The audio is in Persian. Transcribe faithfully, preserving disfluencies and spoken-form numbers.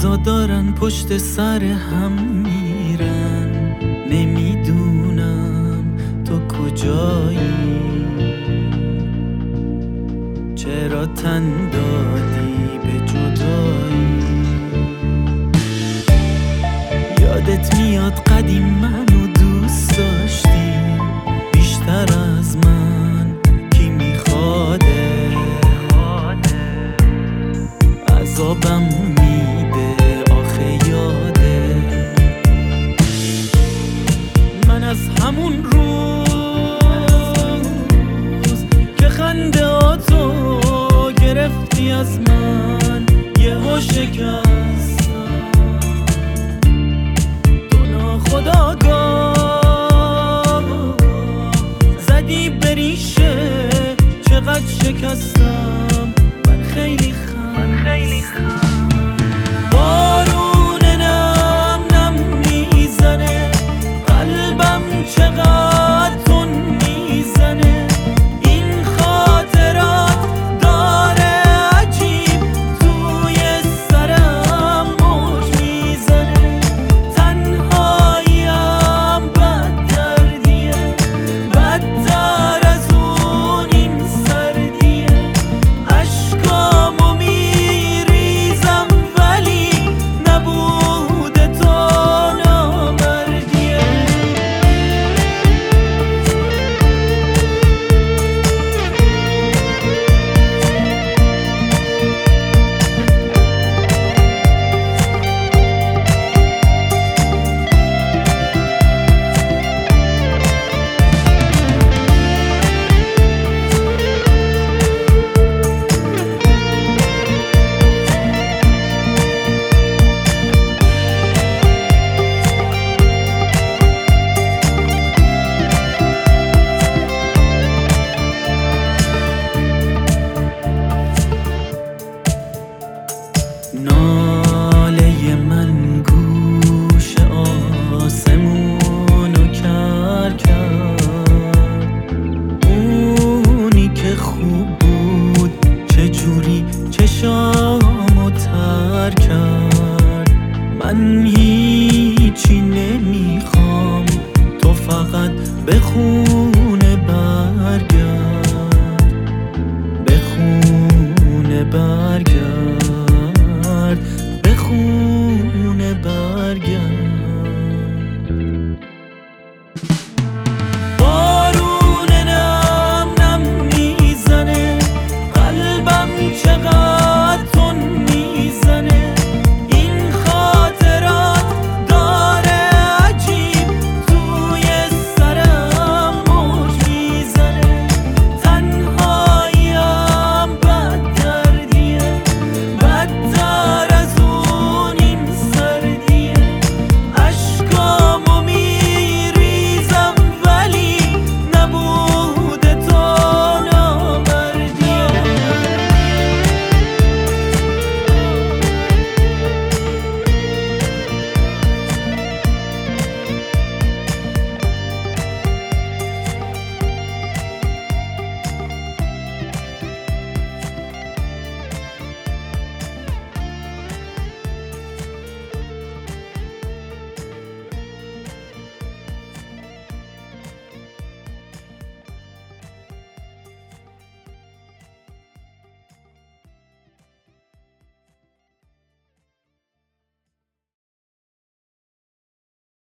روزا دارن پشت سر هم میرن، نمیدونم تو کجایی، چرا تن دادی به جدایی. یادت میاد قدیم منو دوست داشتی بیشتر از من، کی میخواده عذابم میده آخه یاده. من از همون روز که خنده آتو گرفتی از من یهو شکستم، تو ناخودآگاه زدی به ریشه چقدر شکستم. من خیلی خستم،